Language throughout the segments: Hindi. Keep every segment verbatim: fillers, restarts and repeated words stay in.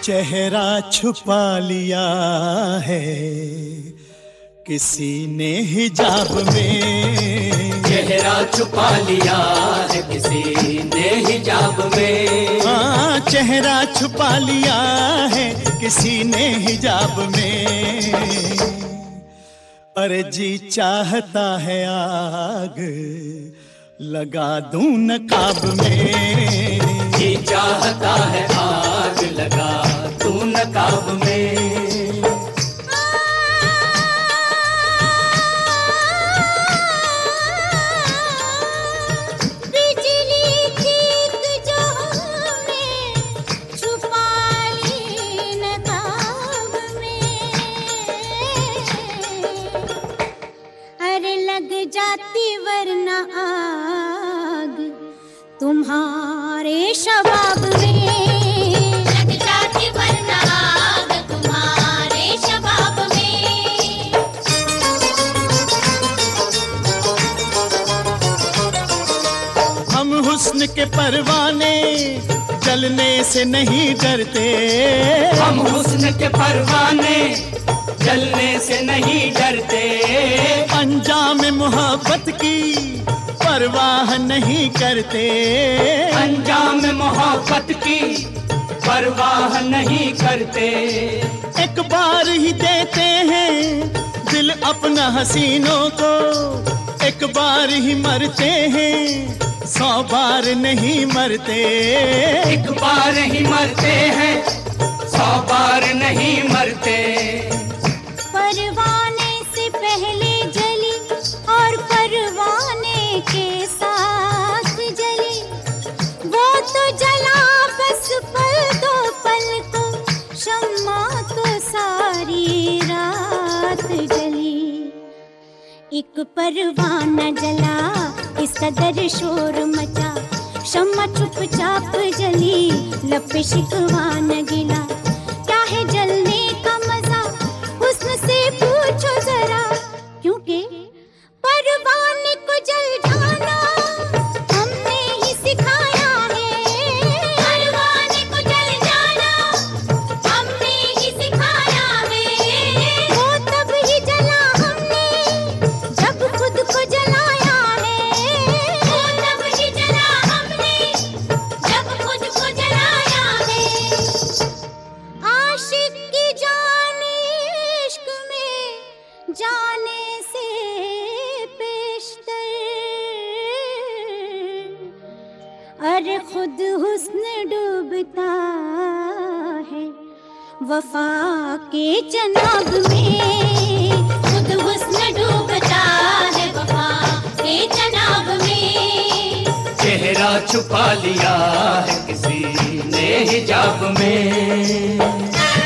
चेहरा छुपा लिया है किसी ने हिजाब में, चेहरा छुपा लिया है किसी ने हिजाब में। हाँ, चेहरा छुपा लिया है किसी ने हिजाब में। अरे जी चाहता है आग लगा दूं नकाब में, जी चाहता है आग लगा दूं नकाब में। जाती वरना आग तुम्हारे शबाब में, लग जाती वरना आग तुम्हारे शबाब में। हम हुस्न के परवाने जलने से नहीं डरते, हम हुस्न के परवाने जलने से नहीं डरते। अंजाम मोहब्बत की परवाह नहीं करते, अंजाम मोहब्बत की परवाह नहीं करते। एक बार ही देते हैं दिल अपना हसीनों को, एक बार ही मरते हैं सौ बार नहीं मरते। एक बार ही मरते हैं सौ बार नहीं मरते। परवाने से पहले जली और परवाने के साथ जली, वो तो जला बस पल दो पल को, शम्मा तो सारी रात जली। एक परवाना जला इस कदर शोर मचा, शम्मा चुपचाप जली लब पे शिकवा न गिला। क्या है जलने का मजा हुस्न से पूछो जरा, क्योंकि परवाने को जल जाना हमने ही सिखाया है। परवाने को जल जाना हमने ही सिखाया है। वो तब ही जला हमने जब खुद को जलाया है। वो तब ही जला हमने जब खुद को जलाया है। आशिक की जान इश्क में जाने से पेशतर, अरे खुद हुस्न डूबता है वफा के चनाब में, खुद हुस्न डूबता है वफा के चनाब में। चेहरा छुपा लिया है किसी ने हिजाब में।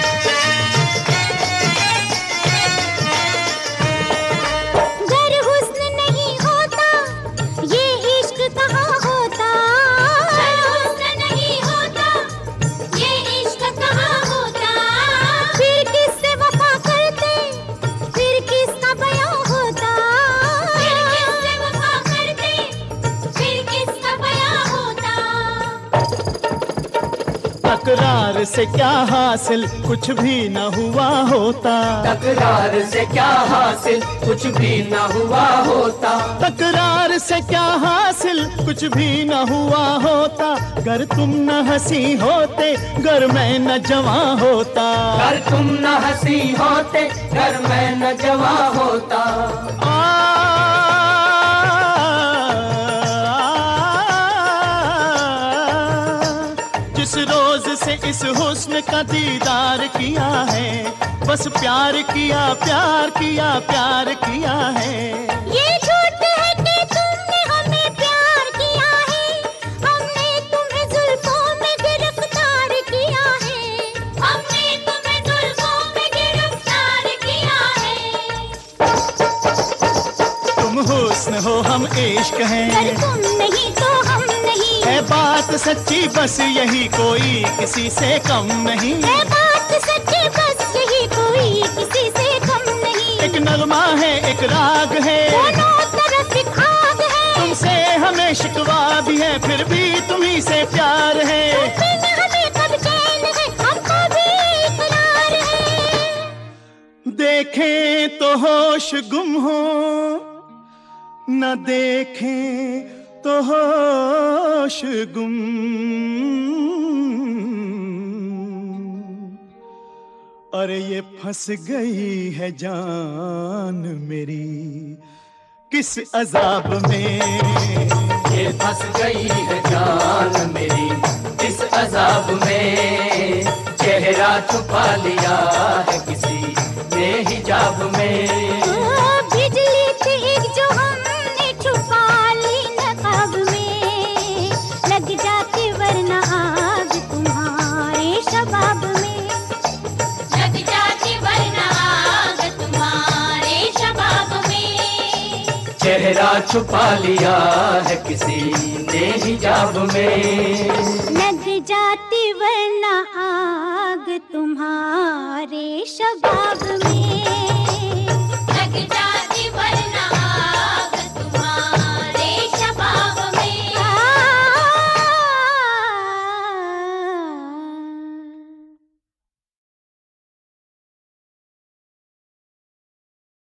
तकरार से क्या हासिल कुछ भी न हुआ होता, तकरार से क्या हासिल कुछ भी न हुआ होता। तकरार से क्या हासिल कुछ भी न हुआ होता। गर तुम न हंसी होते गर मैं न जवां होता, गर तुम न हंसी होते गर मैं न जवां होता। जिस रोज से इस हुस्न का दीदार किया है, बस प्यार किया प्यार किया प्यार किया है। ये झूठ है कि तुमने हमें प्यार किया है, हमने तुम्हें जुल्फों में गिरफ्तार किया है। हमने तुम्हें जुल्फों में गिरफ्तार किया है। तुम हुस्न हो हम इश्क हैं, अगर तुम नहीं तो हम नहीं। है बात सच्ची बस यही कोई किसी से कम नहीं। है बात सच्ची बस यही कोई किसी से कम नहीं। एक नगमा है एक राग है, दोनों तरफ एक आग है। तुमसे हमें शिकवा भी है फिर भी तुम्ही से प्यार है। तुम बिन हमें कब चैन है, हमको भी देखें तो होश गुम हो, न देखें तो होश गुम। अरे ये फंस गई है जान मेरी किस अजाब में, ये फंस गई है जान मेरी इस अजाब में। चेहरा छुपा लिया है किसी ने हिजाब में। ओ बिजली थी एक जो हमने छुपा ली नकाब में, लग जाती वरना आग तुम्हारे शबाब में, लग जाती वरना आग तुम्हारे शबाब में। चेहरा छुपा लिया है किसी ने हिजाब में, लग जाती वरना आग तुम्हारे शबाब में।